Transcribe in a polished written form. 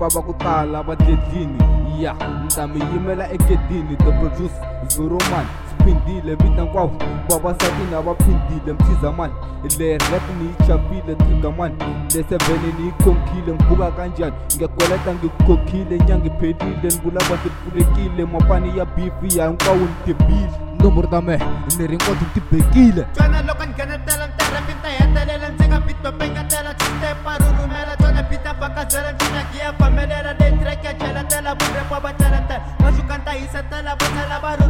repa va ku tala va dledlini ya ni ta mi yimela egedini the produce Zuroman Spindile vita nkwavo vavasati na va phindile Mthizaman le rap ni yi chapile Triggerman le 7 ni yi khonkile ngibuka kanjani ngiyakweleta ngikukhokhile nyanga iphelile ni vula va tipfulekile mapani ya beef ya hinkwawo ni tebile nomboro ta mehe ni ri nkoti ti bekile Twana loko ni ganetela ntirha mbita hetelela ndzi nga bit pengatela tistepa rurumela twana bita fakazela mfinaki ya famelela le track ya cheletela vurepo va cheletela va suka nta hisetela va tlhela va